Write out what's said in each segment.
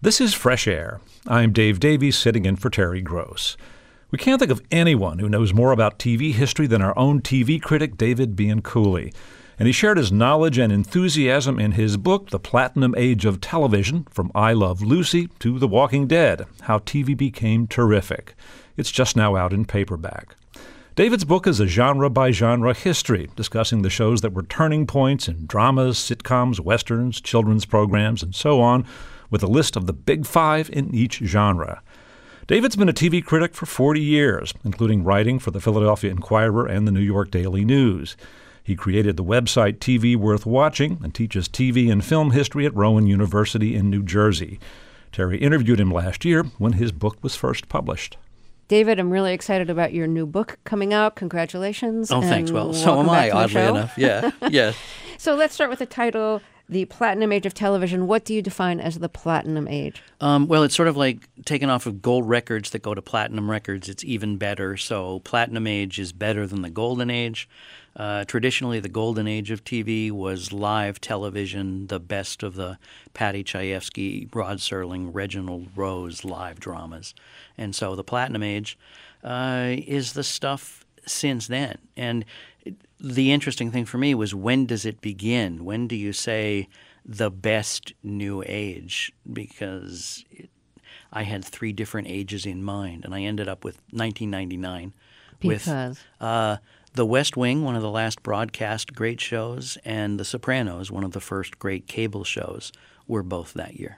This is Fresh Air. I'm Dave Davies, sitting in for Terry Gross. We can't think of anyone who knows more about TV history than our own TV critic, David Bianculli. And he shared his knowledge and enthusiasm in his book, The Platinum Age of Television, From I Love Lucy to The Walking Dead, How TV Became Terrific. It's just now out in paperback. David's book is a genre-by-genre history, discussing the shows that were turning points in dramas, sitcoms, westerns, children's programs, and so on, with a list of the big five in each genre. David's been a TV critic for 40 years, including writing for the Philadelphia Inquirer and the New York Daily News. He created the website TV Worth Watching and teaches TV and film history at Rowan University in New Jersey. Terry interviewed him last year when his book was first published. David, I'm really excited about your new book coming out. Congratulations. Oh, thanks. Well, so am I, oddly enough. Yeah. So let's start with the title, The Platinum Age of Television. What do you define as the Platinum Age? Well, it's sort of like taking off of gold records that go to platinum records. It's even better. So Platinum Age is better than the Golden Age. Traditionally, the Golden Age of TV was live television, the best of the Patty Chayefsky, Rod Serling, Reginald Rose live dramas. And so the Platinum Age is the stuff since then. And the interesting thing for me was, when does it begin? When do you say the best new age? Because I had three different ages in mind, and I ended up with 1999 Because? with The West Wing, one of the last broadcast great shows, and The Sopranos, one of the first great cable shows, were both that year.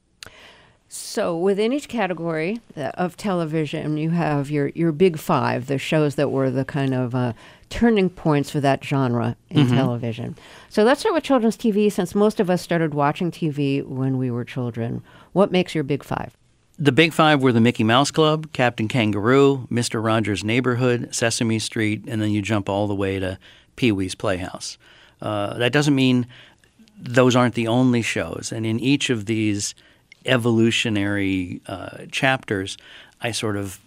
So within each category of television, you have your big five, the shows that were the kind of turning points for that genre in television. So let's start with children's TV, since most of us started watching TV when we were children. What makes your big five? The big five were the Mickey Mouse Club, Captain Kangaroo, Mr. Rogers' Neighborhood, Sesame Street, and then you jump all the way to Pee-wee's Playhouse. That doesn't mean those aren't the only shows. And in each of these evolutionary chapters, I sort of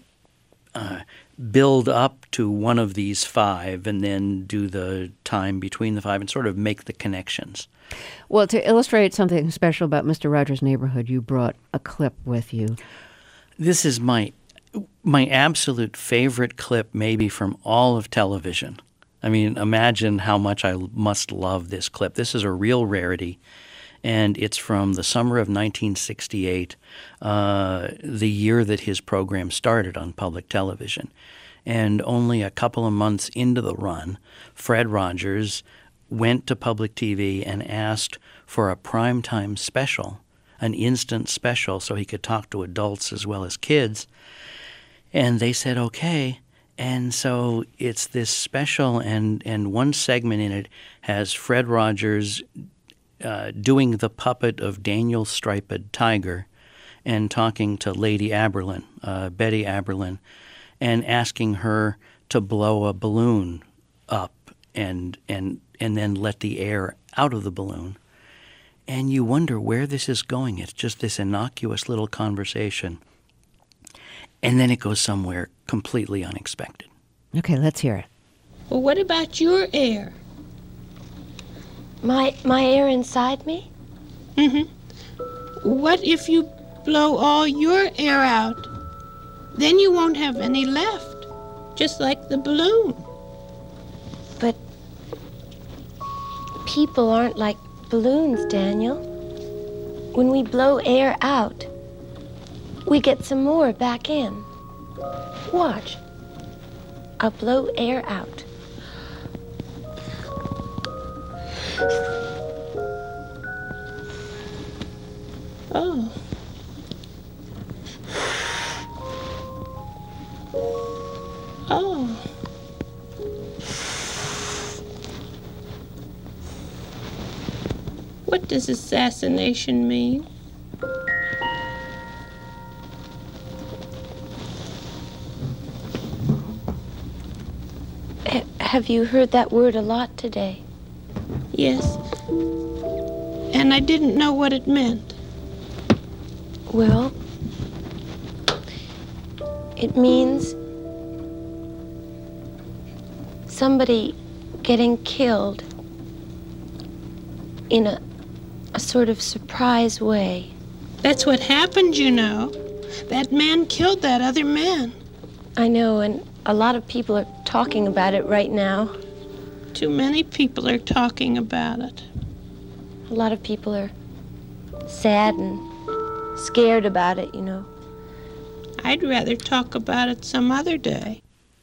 build up to one of these five and then do the time between the five and sort of make the connections. Well, to illustrate something special about Mr. Rogers' Neighborhood, you brought a clip with you. This is my absolute favorite clip maybe from all of television. I mean, imagine how much I must love this clip. This is a real rarity, and it's from the summer of 1968, the year that his program started on public television. And only a couple of months into the run, Fred Rogers went to public TV and asked for a primetime special, an instant special, so he could talk to adults as well as kids. And they said, okay. And so it's this special, and one segment in it has Fred Rogers doing the puppet of Daniel Striped Tiger and talking to Lady Aberlin, Betty Aberlin, and asking her to blow a balloon up and then let the air out of the balloon. And you wonder where this is going. It's just this innocuous little conversation. And then it goes somewhere completely unexpected. Okay, let's hear it. Well, what about your air? My air inside me? Mm-hmm. What if you blow all your air out? Then you won't have any left, just like the balloon. But people aren't like balloons, Daniel. When we blow air out, we get some more back in. Watch. I'll blow air out. Oh. Oh. What does assassination mean? Have you heard that word a lot today? Yes. And I didn't know what it meant. Well, it means somebody getting killed in a sort of surprise way. That's what happened, you know. That man killed that other man. I know, and a lot of people are talking about it right now. Too many people are talking about it. A lot of people are sad and scared about it, you know. I'd rather talk about it some other day.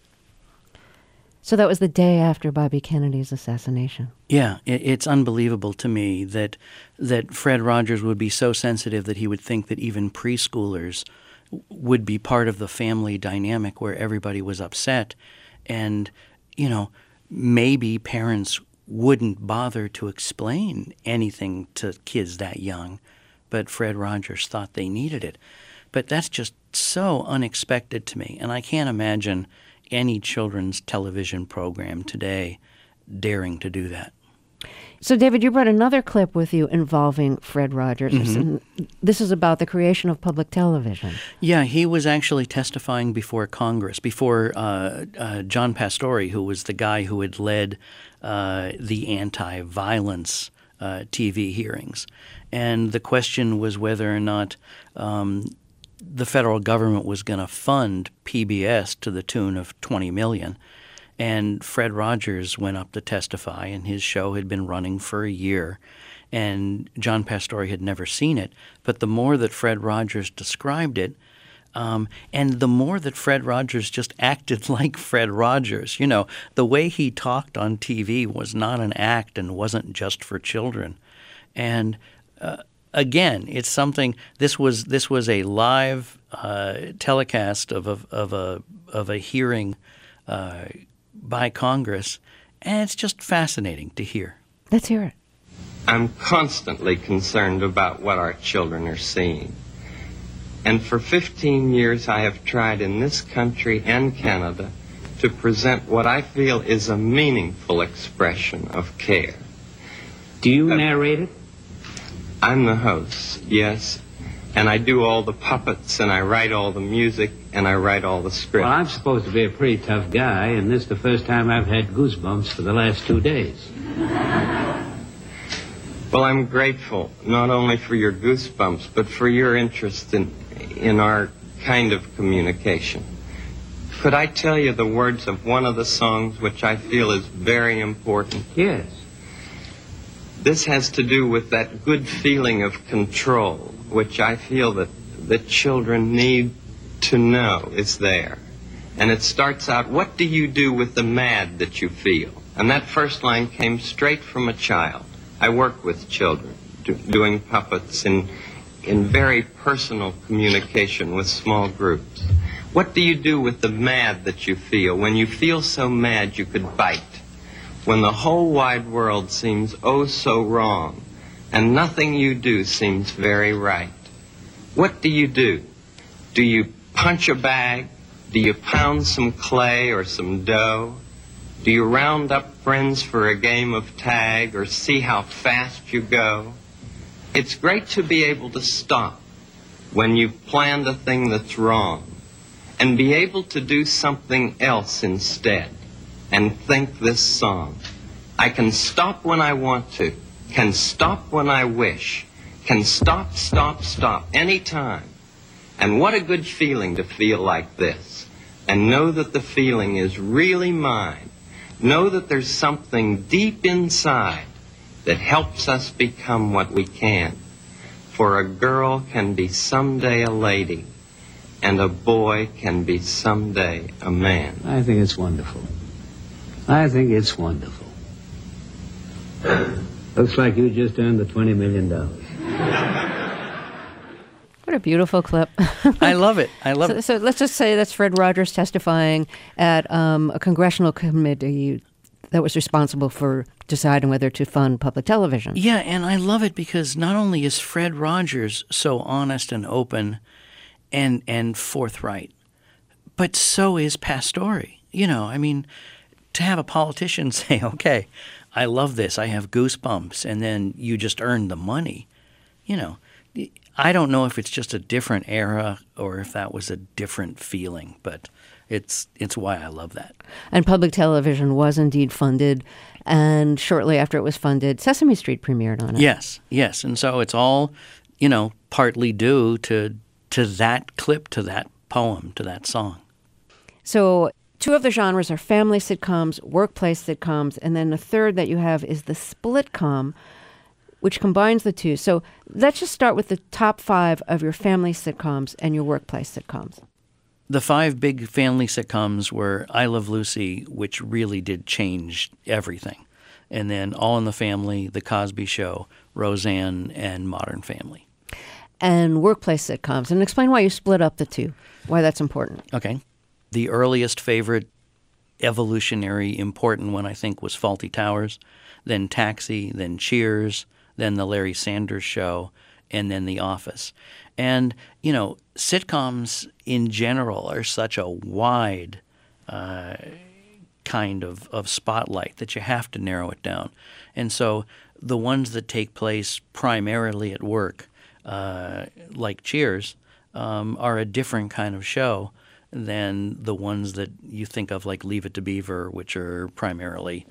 So that was the day after Bobby Kennedy's assassination. Yeah, it's unbelievable to me that Fred Rogers would be so sensitive that he would think that even preschoolers would be part of the family dynamic where everybody was upset. And, you know, maybe parents wouldn't bother to explain anything to kids that young, but Fred Rogers thought they needed it. But that's just so unexpected to me, and I can't imagine any children's television program today daring to do that. So, David, you brought another clip with you involving Fred Rogers. And this is about the creation of public television. Yeah, he was actually testifying before Congress, before John Pastore, who was the guy who had led the anti-violence TV hearings. And the question was whether or not the federal government was going to fund PBS to the tune of $20 million. And Fred Rogers went up to testify, and his show had been running for a year, and John Pastore had never seen it. But the more that Fred Rogers described it, and the more that Fred Rogers just acted like Fred Rogers, you know, the way he talked on TV was not an act and wasn't just for children. And again, it's something. This was a live telecast of a hearing by Congress, and it's just fascinating to hear. Let's hear it. I'm constantly concerned about what our children are seeing. And for 15 years I have tried in this country and Canada to present what I feel is a meaningful expression of care. Do you narrate it? I'm the host, yes. And I do all the puppets, and I write all the music, and I write all the scripts. Well, I'm supposed to be a pretty tough guy, and this is the first time I've had goosebumps for the last 2 days. Well, I'm grateful, not only for your goosebumps, but for your interest in our kind of communication. Could I tell you the words of one of the songs which I feel is very important? Yes. This has to do with that good feeling of control, which I feel that the children need to know is there. And it starts out, what do you do with the mad that you feel? And that first line came straight from a child. I work with children, doing puppets in very personal communication with small groups. What do you do with the mad that you feel? When you feel so mad you could bite. When the whole wide world seems oh so wrong, and nothing you do seems very right. What do you do? Do you punch a bag? Do you pound some clay or some dough? Do you round up friends for a game of tag or see how fast you go? It's great to be able to stop when you've planned a thing that's wrong and be able to do something else instead and think this song. I can stop when I want to, can stop when I wish, can stop, stop, stop, anytime. And what a good feeling to feel like this and know that the feeling is really mine. Know that there's something deep inside that helps us become what we can. For a girl can be someday a lady, and a boy can be someday a man. I think it's wonderful. I think it's wonderful. Looks like you just earned the $20 million. What a beautiful clip. I love it. I love it. So let's just say that's Fred Rogers testifying at a congressional committee that was responsible for deciding whether to fund public television. Yeah, and I love it because not only is Fred Rogers so honest and open and forthright, but so is Pastore. You know, I mean, to have a politician say, okay, I love this, I have goosebumps, and then you just earned the money, you know. I don't know if it's just a different era or if that was a different feeling, but it's why I love that. And public television was indeed funded, and shortly after it was funded, Sesame Street premiered on it. Yes, yes. And so it's all partly due to that clip, to that poem, to that song. So 2 of the genres are family sitcoms, workplace sitcoms, and then the third that you have is the splitcom, which combines the two. So let's just start with the top 5 of your family sitcoms and your workplace sitcoms. The 5 big family sitcoms were I Love Lucy, which really did change everything. And then All in the Family, The Cosby Show, Roseanne, and Modern Family. And workplace sitcoms. And explain why you split up the two, why that's important. Okay. The earliest favorite evolutionary important one, I think, was Fawlty Towers, then Taxi, then Cheers, then The Larry Sanders Show, and then The Office. And, sitcoms in general are such a wide kind of spotlight that you have to narrow it down. And so the ones that take place primarily at work, like Cheers, are a different kind of show than the ones that you think of like Leave It to Beaver, which are primarily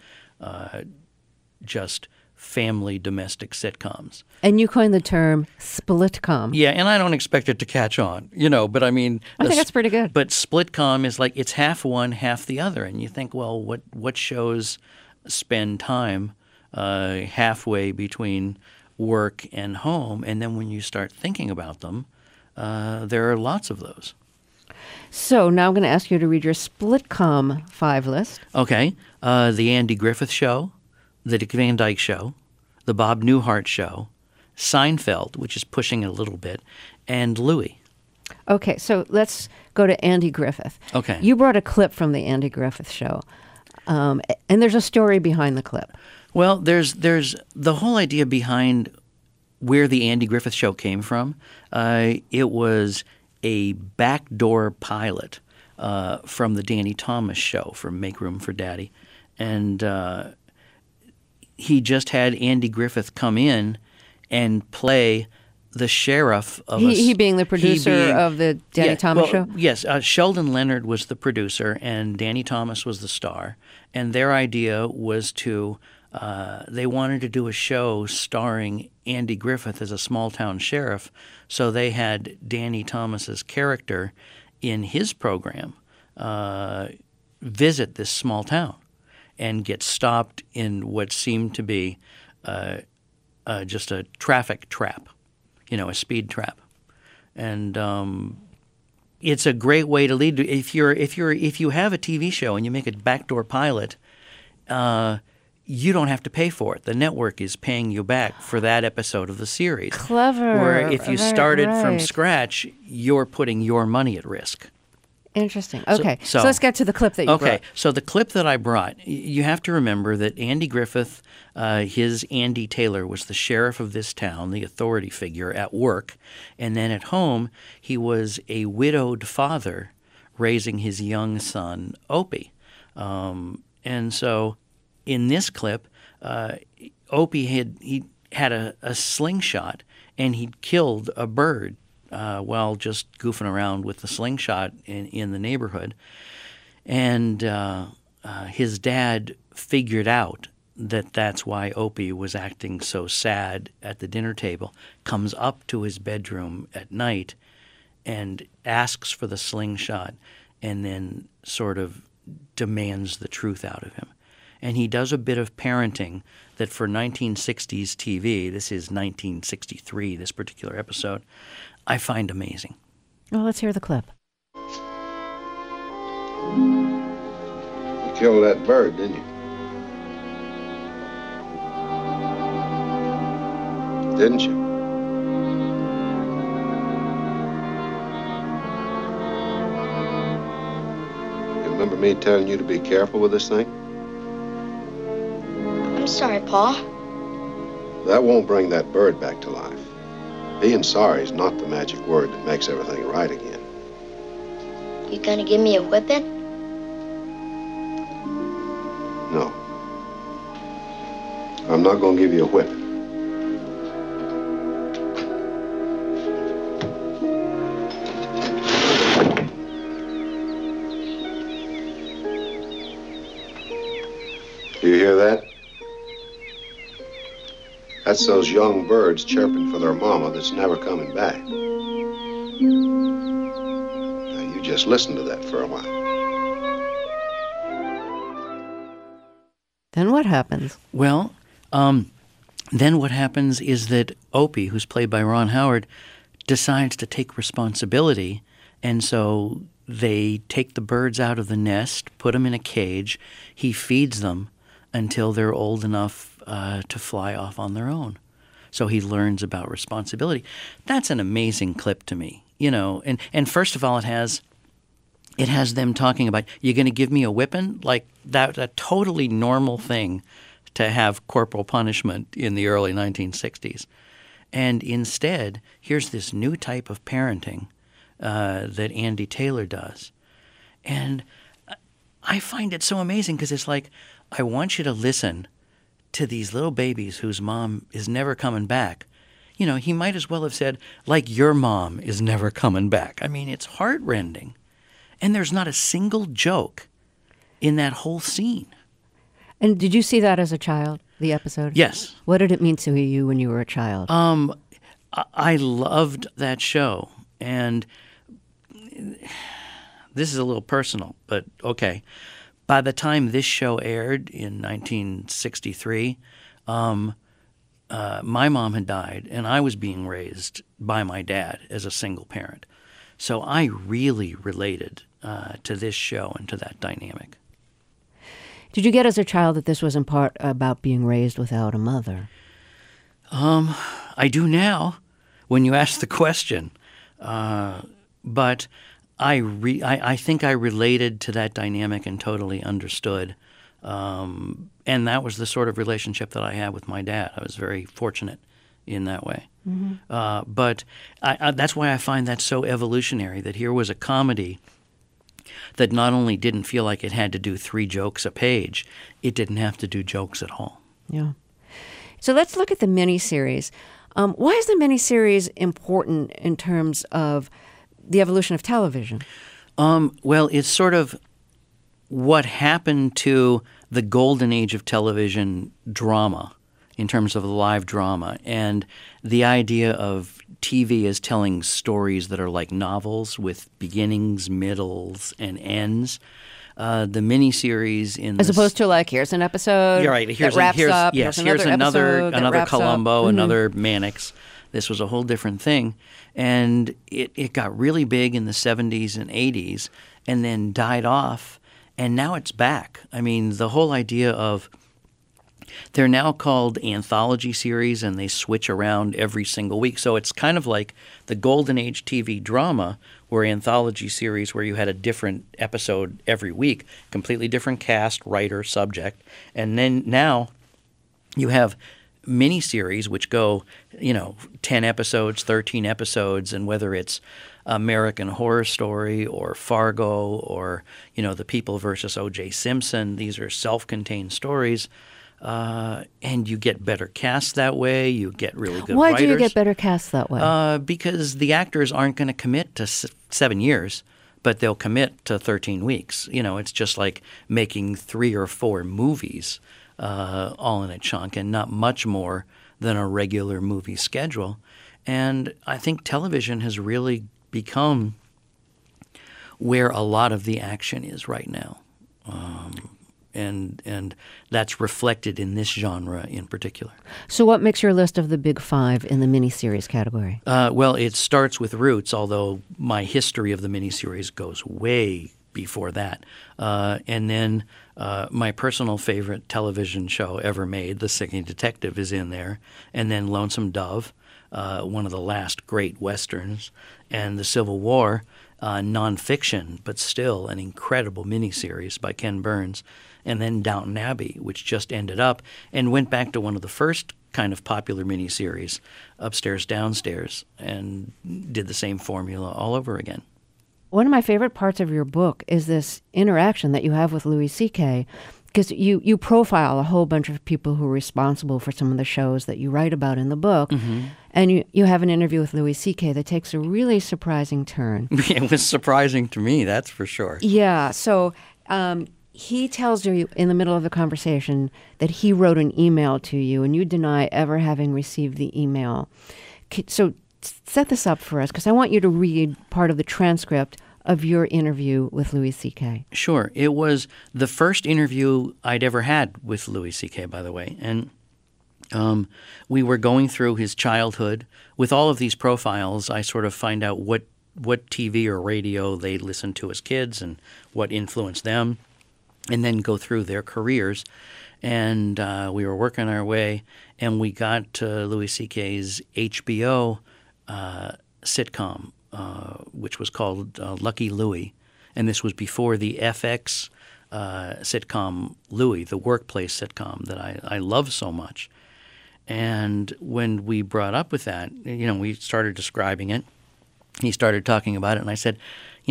just family domestic sitcoms. And you coined the term splitcom. Yeah, and I don't expect it to catch on, but I mean... I think that's pretty good. But splitcom is like it's half one, half the other. And you think, well, what shows spend time halfway between work and home? And then when you start thinking about them, there are lots of those. So now I'm going to ask you to read your splitcom 5 list. Okay. The Andy Griffith Show, The Dick Van Dyke Show, The Bob Newhart Show, Seinfeld, which is pushing it a little bit, and Louie. Okay, so let's go to Andy Griffith. Okay. You brought a clip from the Andy Griffith Show, and there's a story behind the clip. Well, there's the whole idea behind where the Andy Griffith Show came from. It was a backdoor pilot from the Danny Thomas Show from Make Room for Daddy. And he just had Andy Griffith come in and play the sheriff of he being the producer of the Danny Thomas Show? Yes. Sheldon Leonard was the producer and Danny Thomas was the star. And their idea was to they wanted to do a show starring Andy Griffith as a small-town sheriff, so they had Danny Thomas's character in his program visit this small town and get stopped in what seemed to be just a traffic trap, a speed trap. And it's a great way to lead. If you have a TV show and you make a backdoor pilot, you don't have to pay for it. The network is paying you back for that episode of the series. Clever. Where if you started from right. scratch, you're putting your money at risk. Interesting. Okay, so let's get to the clip that you brought. Okay, so the clip that I brought, you have to remember that Andy Griffith, his Andy Taylor, was the sheriff of this town, the authority figure at work. And then at home, he was a widowed father raising his young son, Opie. And so in this clip, Opie had a slingshot, and he'd killed a bird while just goofing around with the slingshot in the neighborhood. And his dad figured out that that's why Opie was acting so sad at the dinner table, comes up to his bedroom at night and asks for the slingshot and then sort of demands the truth out of him. And he does a bit of parenting that for 1960s TV, this is 1963, this particular episode, I find amazing. Well, let's hear the clip. You killed that bird, didn't you? Didn't you? You remember me telling you to be careful with this thing? I'm sorry, Pa. That won't bring that bird back to life. Being sorry is not the magic word that makes everything right again. You gonna give me a whipping? No. I'm not gonna give you a whip. Do you hear that? That's those young birds chirping for their mama that's never coming back. Now, you just listen to that for a while. Then what happens? Well, then what happens is that Opie, who's played by Ron Howard, decides to take responsibility, and so they take the birds out of the nest, put them in a cage. He feeds them until they're old enough to fly off on their own. So he learns about responsibility. That's an amazing clip to me, you know. And first of all, it has them talking about, "You going to give me a whipping?" Like that, a totally normal thing to have corporal punishment in the early 1960s. And instead, here's this new type of parenting that Andy Taylor does. And I find it so amazing because it's like, I want you to listen to these little babies whose mom is never coming back. You know, he might as well have said, like your mom is never coming back. I mean, it's heartrending. And there's not a single joke in that whole scene. And did you see that as a child, the episode? Yes. What did it mean to you when you were a child? I loved that show. And this is a little personal, but okay. By the time this show aired in 1963, my mom had died, and I was being raised by my dad as a single parent. So I really related to this show and to that dynamic. Did you get as a child that this was in part about being raised without a mother? I do now, when you ask the question. But I think I related to that dynamic and totally understood. And that was the sort of relationship that I had with my dad. I was very fortunate in that way. Mm-hmm. But that's why I find that so evolutionary, that here was a comedy that not only didn't feel like it had to do 3 jokes a page, it didn't have to do jokes at all. Yeah. So let's look at the miniseries. Why is the miniseries important in terms of the evolution of television? Well, it's sort of what happened to the golden age of television drama in terms of live drama, and the idea of TV as telling stories that are like novels with beginnings, middles, and ends. The miniseries in as opposed to like, here's an episode right, that wraps up. Yes, here's another Columbo, up. another Mannix. This was a whole different thing. And it got really big in the 70s and 80s and then died off, and now it's back. I mean, the whole idea of they're now called anthology series, and they switch around every single week. So it's kind of like the golden age TV drama, where anthology series where you had a different episode every week, completely different cast, writer, subject. And then now you have miniseries which go, 10 episodes, 13 episodes, and whether it's American Horror Story or Fargo or, The People versus O.J. Simpson, these are self-contained stories. And you get better casts that way. You get really good Why writers. do you get better casts that way? Because the actors aren't going to commit to 7 years, but they'll commit to 13 weeks. It's just like making 3 or 4 movies all in a chunk, and not much more than a regular movie schedule. And I think television has really become where a lot of the action is right now. And that's reflected in this genre in particular. So what makes your list of the big 5 in the miniseries category? Well, it starts with Roots, although my history of the miniseries goes way before that. And then my personal favorite television show ever made, The Singing Detective, is in there. And then Lonesome Dove, one of the last great Westerns, and The Civil War, nonfiction, but still an incredible miniseries by Ken Burns. And then Downton Abbey, which just ended up and went back to one of the first kind of popular miniseries, Upstairs, Downstairs, and did the same formula all over again. One of my favorite parts of your book is this interaction that you have with Louis C.K., because you profile a whole bunch of people who are responsible for some of the shows that you write about in the book. Mm-hmm. And you have an interview with Louis C.K. that takes a really surprising turn. It was surprising to me, that's for sure. Yeah, so he tells you in the middle of the conversation that he wrote an email to you, and you deny ever having received the email. So set this up for us, because I want you to read part of the transcript of your interview with Louis C.K. Sure. It was the first interview I'd ever had with Louis C.K., by the way. And we were going through his childhood. With all of these profiles, I sort of find out what TV or radio they listened to as kids and what influenced them, and then go through their careers. And we were working our way, and we got to Louis C.K.'s HBO sitcom, which was called Lucky Louie. And this was before the FX sitcom Louie, the workplace sitcom that I love so much. And when we brought up with that, we started describing it. He started talking about it, and I said,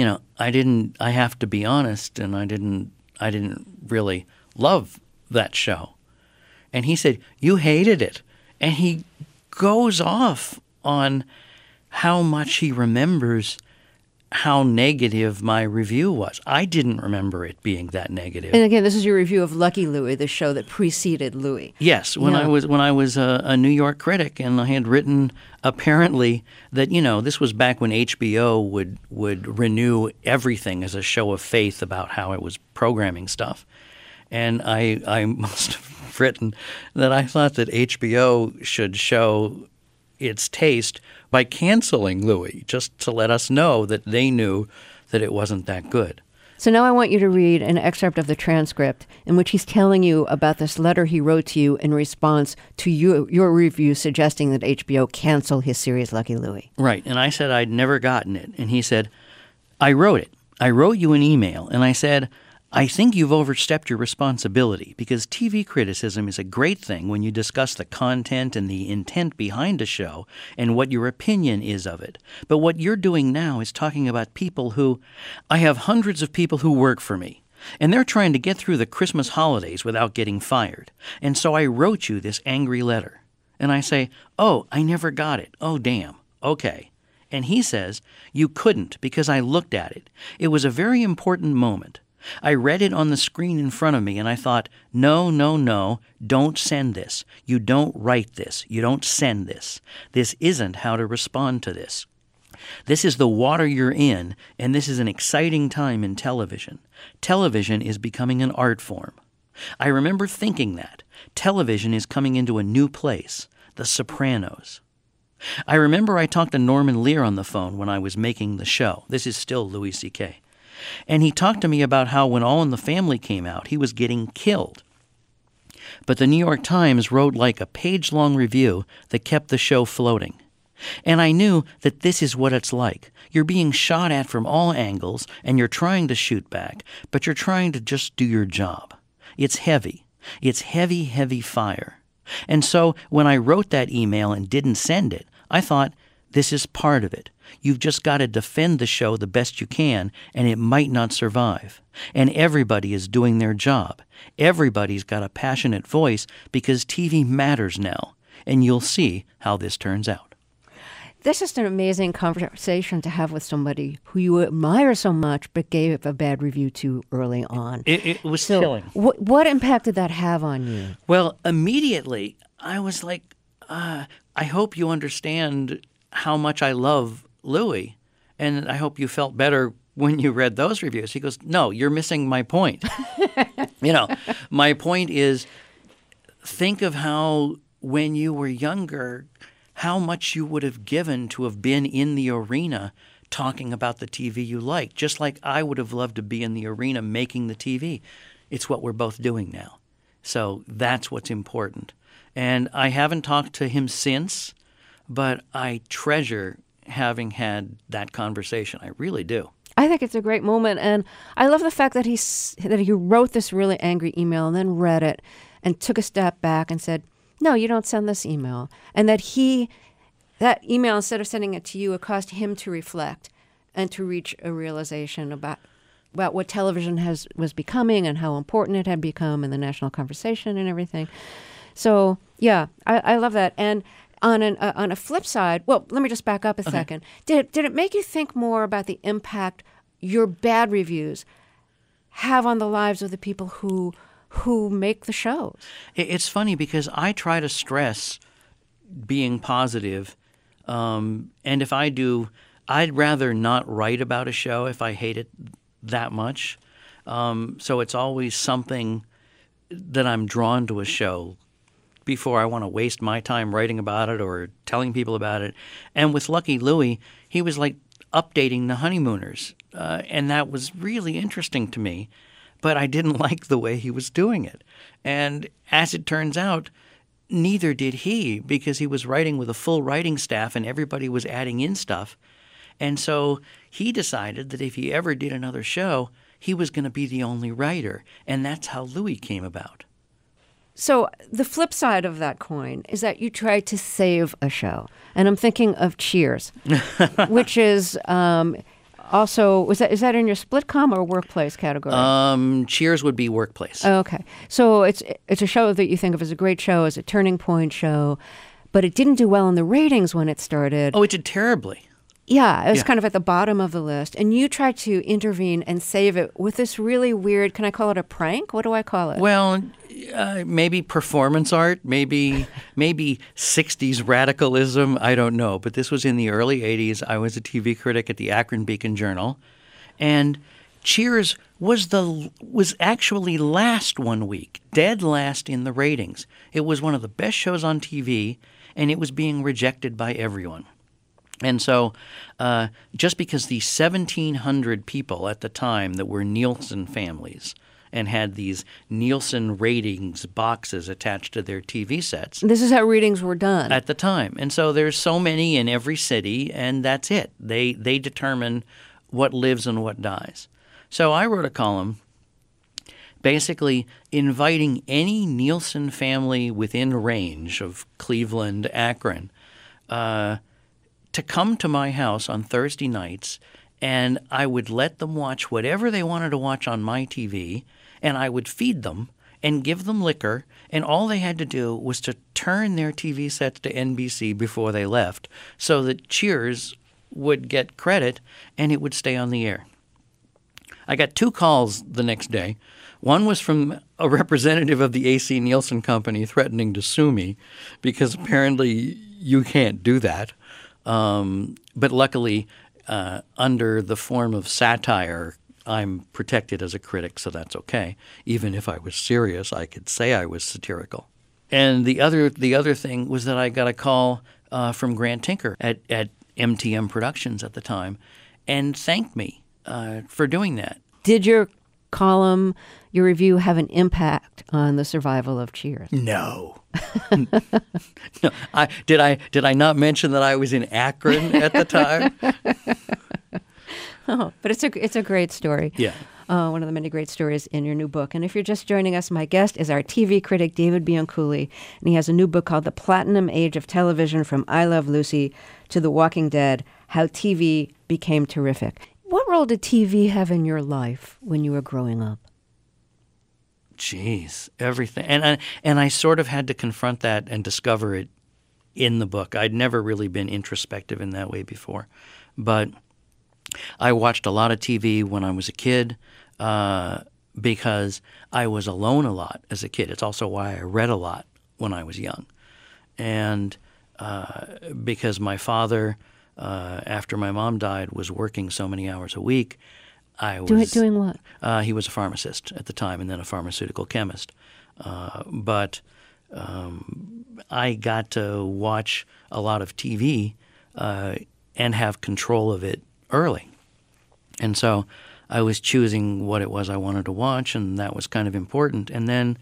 I have to be honest, and I didn't really love that show. And he said, you hated it. And he goes off on how much he remembers how negative my review was. I didn't remember it being that negative. And again, this is your review of Lucky Louie, the show that preceded Louie. Yes, when I was a New York critic, and I had written apparently that this was back when HBO would renew everything as a show of faith about how it was programming stuff, and I must have written that I thought that HBO should show its taste by canceling Louis, just to let us know that they knew that it wasn't that good. So now I want you to read an excerpt of the transcript in which he's telling you about this letter he wrote to you in response to your review suggesting that HBO cancel his series Lucky Louie. Right, and I said I'd never gotten it, and he said, I wrote it. I wrote you an email, and I said, I think you've overstepped your responsibility, because TV criticism is a great thing when you discuss the content and the intent behind a show and what your opinion is of it. But what you're doing now is talking about people who – I have hundreds of people who work for me, and they're trying to get through the Christmas holidays without getting fired. And so I wrote you this angry letter. And I say, oh, I never got it. Oh, damn. Okay. And he says, you couldn't because I looked at it. It was a very important moment. I read it on the screen in front of me, and I thought, no, don't send this. You don't write this. You don't send this. This isn't how to respond to this. This is the water you're in, and this is an exciting time in television. Television is becoming an art form. I remember thinking that. Television is coming into a new place, The Sopranos. I remember I talked to Norman Lear on the phone when I was making the show. This is still Louis C.K. And he talked to me about how when All in the Family came out, he was getting killed. But the New York Times wrote like a page-long review that kept the show floating. And I knew that this is what it's like. You're being shot at from all angles, and you're trying to shoot back, but you're trying to just do your job. It's heavy. It's heavy, heavy fire. And so when I wrote that email and didn't send it, I thought, this is part of it. You've just got to defend the show the best you can, and it might not survive. And everybody is doing their job. Everybody's got a passionate voice because TV matters now, and you'll see how this turns out. This is an amazing conversation to have with somebody who you admire so much but gave a bad review to early on. It was chilling. What impact did that have on you? Well, immediately I was like, I hope you understand how much I love Louis, and I hope you felt better when you read those reviews. He goes, no, you're missing my point. My point is, think of how when you were younger, how much you would have given to have been in the arena talking about the TV you like, just like I would have loved to be in the arena making the TV. It's what we're both doing now. So that's what's important. And I haven't talked to him since, but I treasure having had that conversation. I really do. I think it's a great moment, and I love the fact that he wrote this really angry email and then read it and took a step back and said, no, you don't send this email. And that that email, instead of sending it to you, it caused him to reflect and to reach a realization about what television was becoming and how important it had become in the national conversation and everything. So, yeah, I love that. And on a flip side, well, let me just back up a second. Did it make you think more about the impact your bad reviews have on the lives of the people who make the shows? It's funny because I try to stress being positive, and if I do, I'd rather not write about a show if I hate it that much. So it's always something that I'm drawn to a show before I want to waste my time writing about it or telling people about it. And with Lucky Louie, he was like updating the Honeymooners, and that was really interesting to me. But I didn't like the way he was doing it. And as it turns out, neither did he, because he was writing with a full writing staff and everybody was adding in stuff. And so he decided that if he ever did another show, he was going to be the only writer. And that's how Louie came about. So the flip side of that coin is that you try to save a show. And I'm thinking of Cheers, which is also, is that in your Splitcom or workplace category? Cheers would be workplace. Okay. So it's a show that you think of as a great show, as a turning point show, but it didn't do well in the ratings when it started. Oh, it did terribly. Yeah, it was kind of at the bottom of the list. And you tried to intervene and save it with this really weird, can I call it a prank? What do I call it? Well, maybe performance art, maybe 60s radicalism, I don't know. But this was in the early 80s. I was a TV critic at the Akron Beacon Journal. And Cheers was actually last one week, dead last in the ratings. It was one of the best shows on TV, and it was being rejected by everyone. And so just because the 1,700 people at the time that were Nielsen families and had these Nielsen ratings boxes attached to their TV sets. This is how ratings were done. At the time. And so there's so many in every city, and that's it. They determine what lives and what dies. So I wrote a column basically inviting any Nielsen family within range of Cleveland, Akron, to come to my house on Thursday nights, and I would let them watch whatever they wanted to watch on my TV, and I would feed them and give them liquor, and all they had to do was to turn their TV sets to NBC before they left so that Cheers would get credit and it would stay on the air. I got 2 calls the next day. One was from a representative of the AC Nielsen Company threatening to sue me because apparently you can't do that. But luckily, under the form of satire, I'm protected as a critic, so that's okay. Even if I was serious, I could say I was satirical. And the other thing was that I got a call from Grant Tinker at MTM Productions at the time and thanked me for doing that. Did your column, your review, have an impact on the survival of Cheers? No. No. Did I not mention that I was in Akron at the time? Oh, but it's a great story. Yeah. One of the many great stories in your new book. And if you're just joining us, my guest is our TV critic, David Bianculli, and he has a new book called The Platinum Age of Television, From I Love Lucy to The Walking Dead, How TV Became Terrific. What role did TV have in your life when you were growing up? Jeez, everything. And I sort of had to confront that and discover it in the book. I'd never really been introspective in that way before. But I watched a lot of TV when I was a kid because I was alone a lot as a kid. It's also why I read a lot when I was young. And because my father, after my mom died, was working so many hours a week, I was doing what? He was a pharmacist at the time and then a pharmaceutical chemist. But I got to watch a lot of TV and have control of it early. And so I was choosing what it was I wanted to watch, and that was kind of important. And then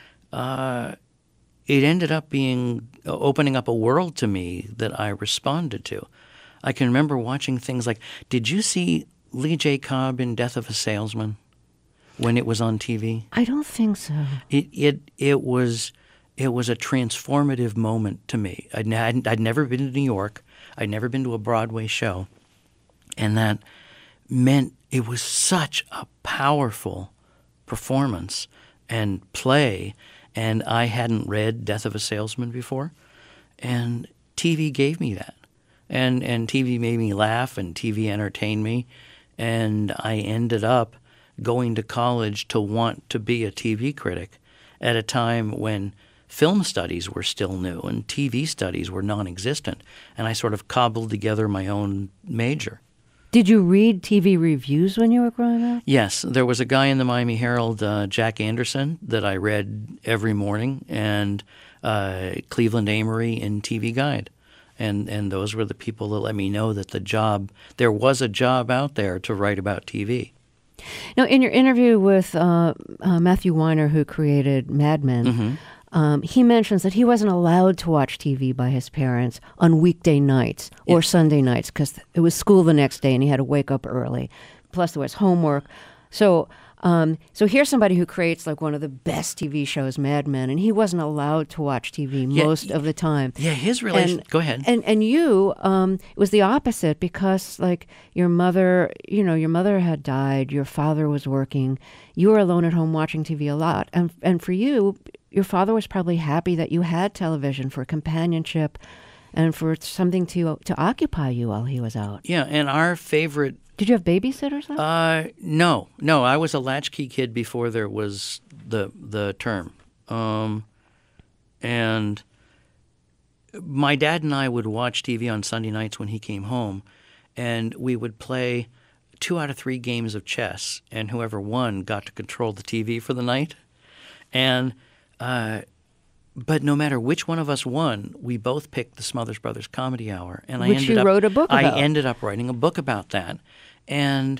it ended up opening up a world to me that I responded to. I can remember watching things like, did you see Lee J. Cobb in Death of a Salesman when it was on TV? I don't think so. It was a transformative moment to me. I'd never been to New York. I'd never been to a Broadway show. And that meant it was such a powerful performance and play. And I hadn't read Death of a Salesman before. And TV gave me that. And TV made me laugh, and TV entertained me. And I ended up going to college to want to be a TV critic at a time when film studies were still new and TV studies were non-existent. And I sort of cobbled together my own major. Did you read TV reviews when you were growing up? Yes. There was a guy in the Miami Herald, Jack Anderson, that I read every morning, and Cleveland Amory in TV Guide. And those were the people that let me know that there was a job out there to write about TV. Now, in your interview with Matthew Weiner, who created Mad Men, he mentions that he wasn't allowed to watch TV by his parents on weekday nights or Sunday nights because it was school the next day and he had to wake up early. Plus, there was homework. So here's somebody who creates like one of the best TV shows, Mad Men, and he wasn't allowed to watch TV most of the time. Yeah, his relation. Go ahead. And you, it was the opposite because like your mother had died, your father was working, you were alone at home watching TV a lot, and for you, your father was probably happy that you had television for companionship and for something to occupy you while he was out. Yeah, and our favorite. Did you have babysitters then? No. I was a latchkey kid before there was the term. And my dad and I would watch TV on Sunday nights when he came home, and we would play 2 out of 3 games of chess, and whoever won got to control the TV for the night. And but no matter which one of us won, we both picked the Smothers Brothers Comedy Hour, and Which you wrote a book about. I ended up writing a book about that, and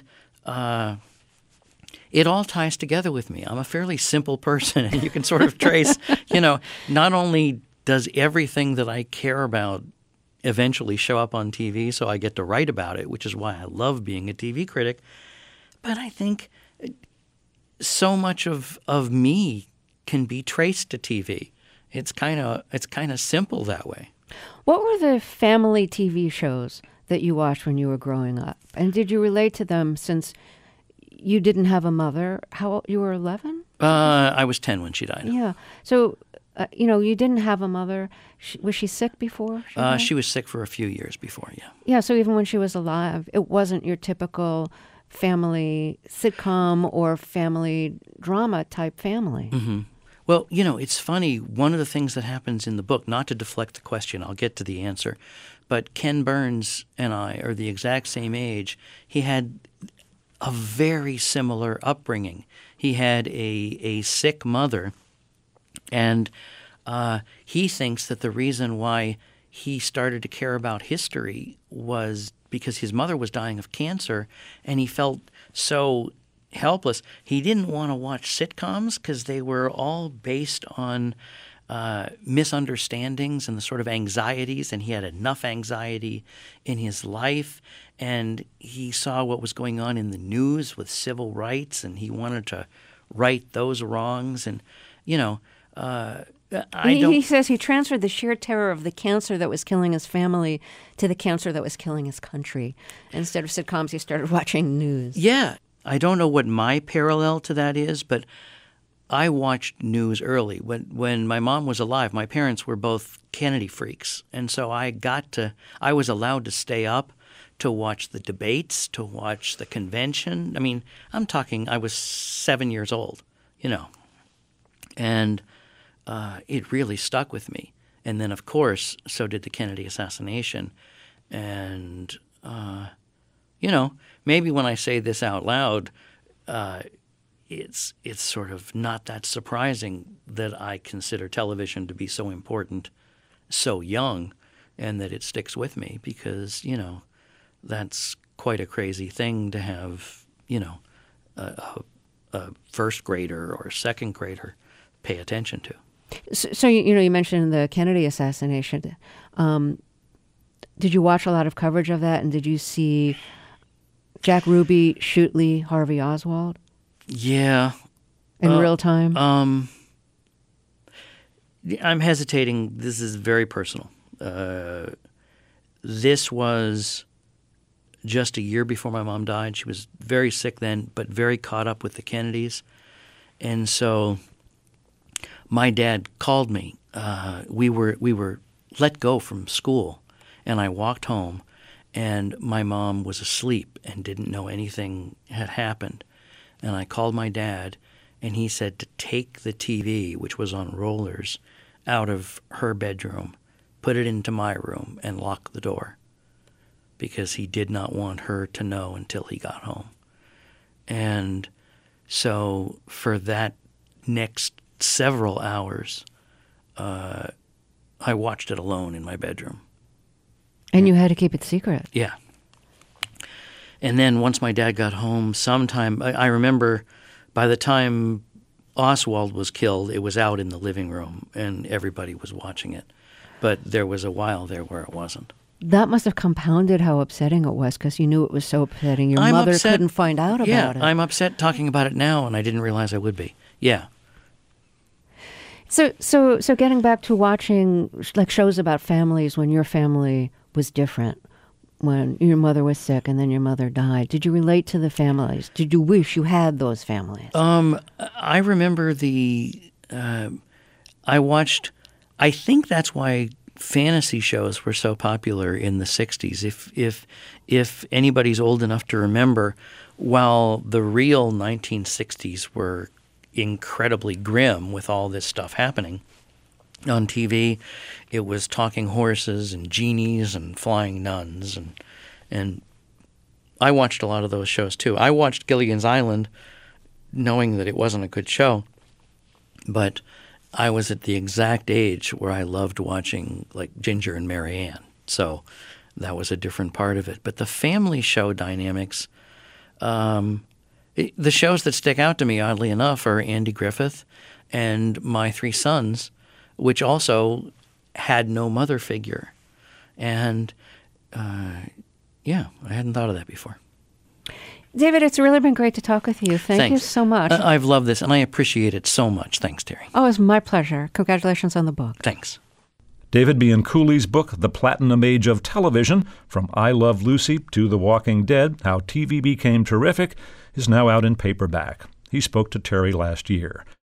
it all ties together with me. I'm a fairly simple person, and you can sort of trace, not only does everything that I care about eventually show up on TV, so I get to write about it, which is why I love being a TV critic, but I think so much of me can be traced to TV. It's kind of simple that way. What were the family TV shows that you watched when you were growing up? And did you relate to them since you didn't have a mother? How old, you were 11? I was 10 when she died. Yeah. So, you didn't have a mother. Was she sick before? She was sick for a few years before, yeah. Yeah, so even when she was alive, it wasn't your typical family sitcom or family drama type family. Mm-hmm. Well, it's funny. One of the things that happens in the book, not to deflect the question, I'll get to the answer, but Ken Burns and I are the exact same age. He had a very similar upbringing. He had a sick mother, and he thinks that the reason why he started to care about history was because his mother was dying of cancer, and he felt so helpless. He didn't want to watch sitcoms because they were all based on misunderstandings and the sort of anxieties, and he had enough anxiety in his life, and he saw what was going on in the news with civil rights, and he wanted to right those wrongs, and he says he transferred the sheer terror of the cancer that was killing his family to the cancer that was killing his country. Instead of sitcoms, he started watching news. Yeah. I don't know what my parallel to that is, but I watched news early. When my mom was alive, my parents were both Kennedy freaks, and so I was allowed to stay up to watch the debates, to watch the convention. I mean, I'm talking, I was 7 years old, and it really stuck with me. And then, of course, so did the Kennedy assassination, and maybe when I say this out loud, it's sort of not that surprising that I consider television to be so important so young, and that it sticks with me because, that's quite a crazy thing to have, a first grader or a second grader pay attention to. So you mentioned the Kennedy assassination. Did you watch a lot of coverage of that, and did you see Jack Ruby shoot Lee Harvey Oswald? Yeah. In real time? I'm hesitating. This is very personal. This was just a year before my mom died. She was very sick then, but very caught up with the Kennedys. And so my dad called me. We were let go from school, and I walked home, and my mom was asleep and didn't know anything had happened. And I called my dad, and he said to take the TV, which was on rollers, out of her bedroom, put it into my room, and lock the door, because he did not want her to know until he got home. And so for that next several hours, I watched it alone in my bedroom. And you had to keep it secret. Yeah. And then once my dad got home, I remember by the time Oswald was killed, it was out in the living room and everybody was watching it. But there was a while there where it wasn't. That must have compounded how upsetting it was, because you knew it was so upsetting. Your mother couldn't find out about it. Yeah, I'm upset talking about it now, and I didn't realize I would be. Yeah. So getting back to watching like shows about families when your family was different, when your mother was sick and then your mother died, did you relate to the families? Did you wish you had those families? I remember I think that's why fantasy shows were so popular in the 60s. If anybody's old enough to remember, while the real 1960s were incredibly grim with all this stuff happening on TV, it was talking horses and genies and flying nuns, and I watched a lot of those shows too. I watched Gilligan's Island knowing that it wasn't a good show, but I was at the exact age where I loved watching like Ginger and Mary Ann. So that was a different part of it. But the family show dynamics, the shows that stick out to me, oddly enough, are Andy Griffith and My Three Sons, which also had no mother figure. And yeah, I hadn't thought of that before. David, it's really been great to talk with you. Thank Thanks. you so much. I've loved this, and I appreciate it so much. Thanks, Terry. Oh, it's my pleasure. Congratulations on the book. Thanks. David Bianculli's book, The Platinum Age of Television, From I Love Lucy to The Walking Dead, How TV Became Terrific, is now out in paperback. He spoke to Terry last year.